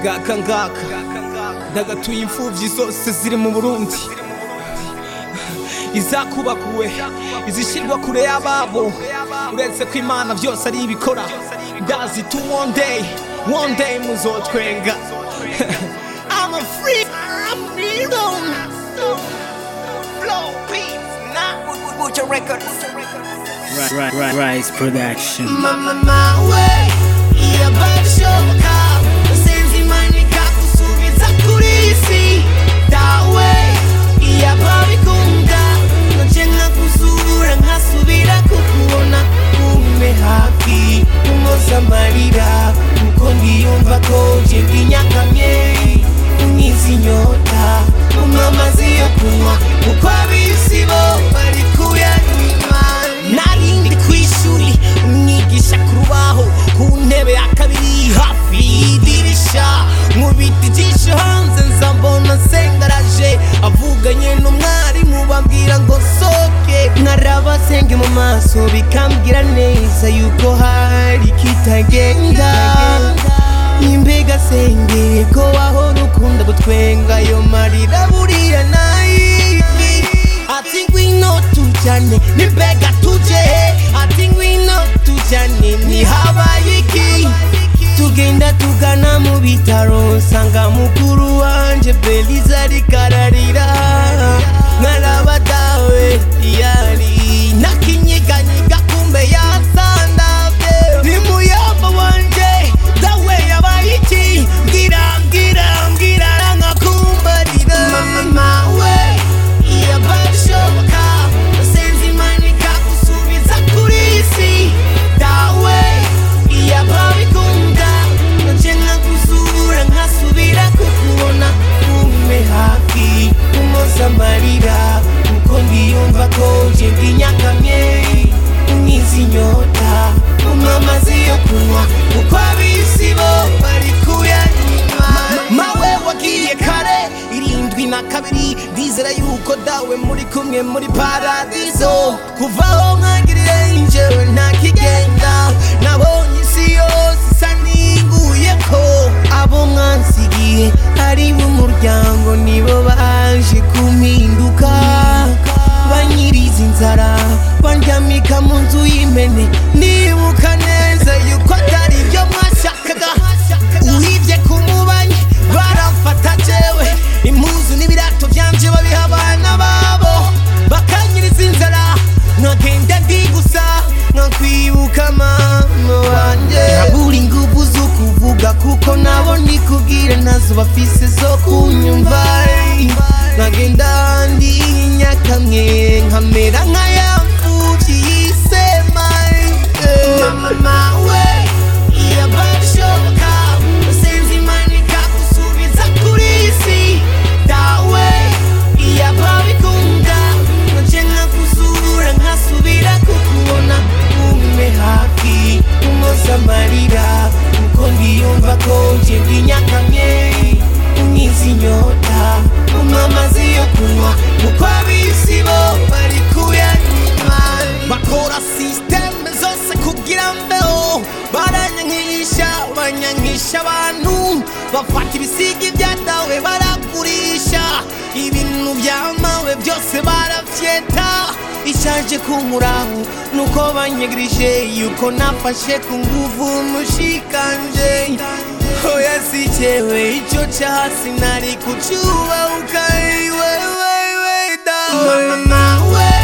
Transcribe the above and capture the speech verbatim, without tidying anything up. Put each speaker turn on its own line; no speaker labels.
ngaka ngaka ndagatuye imfuvyi zose ziri mu Burundi, izakubakuwe izishirwa kure y'ababo, uretse ko Imana byose ari ibikora. Ndazi tu one day one day muzotwenga. I'm a free I'm freedom flow beats not with your record.
Rise Production.
Mama my way yeah bashoboka senzi manika kusubiza kuri isi dawe iya babikunda njenga kusura nkasubira kukubona ume hafi umoza marira uko ndiyumva ko je binyakamye unyizi nyota umamazi yo kunywa uko abisi bo bari kuyanyima. Narindi kwishuri umwigisha kurubaho ku ntebe ya kabiri hafi y'idirisha mu biti byinshi hanze nzambona sengaraje avuganye n'umwarimu bambwira ngo soke nkaraba senge mu maso bikambwira neza yuko hari kitagenda. Imbega senge ko wahora ukunda gutwenga yo marira buriya nayivi ati ngwino tujane nimbega tuje ati ngwino tujane ni habaye iki tugenda tugana mu bitaro nsanga mukuru wanje Beliza ariko ararira nkaraba dawe yari nakinyiganyiga kumbe yasandavye ni muyamba wanje dawe yabaye iki mbwira mbwira mbwira nkakumbarira mama we iya bashoboka senzi manika kusubiza kuri isi dawe iya babikunda njenga kusura nkasubira kukubona ume hafi umoza marira uko ndiyumva ko je binyakamye unyizi nyota umamazi yo kunywa uko abisi bo bari kuyanyima. Mawe wagiye kare irindwi na kabiri ndizera yuko dawe muri kumwe muri paradizo kuvaho nkagirire injewe ntakigenda nabonye isi yose isa ninguye ko abo mwansigiye ari b'umuryango nibo baje kumpinduka banyiriza inzara bandyamika mu nzu y'imene nibuka neza yuko atari ibyo mwashakaga uhivye ku mubanyi baramfata jewe impuzu n'ibirato vyanje babiha abana babo bakanyiriza inzara nkagenda ndi gusa nkakwibuka mama wanje nabura inguvu zo kuvuga kuko nabo ndikubwira nazo bafise zo kunyumva nkagenda ndi nyakamwe nkamera nk'ayamfuvyi yisema mama we iya bashoboka senzi manika kusubiza kuri isi dawe iya babikunda njenga kusura nkasubira kukubona ume hafi umoza marira uko ndiyumva ko je binyakamye unyizi nyota umamazi yo kunywa uko abisi bo bari kuyanyima. Bakora systeme zose kugira mbeho baranyankisha banyankisha abantu bafata ibisigi byatawe baragurisha ibintu byamawe byose barafyeta ishaje kunkuraho nuko banyegirije yuko nafashe ku nguvu mushikanje oya si jewe ico casi nari kucuba ukaiwewewe dawe mama we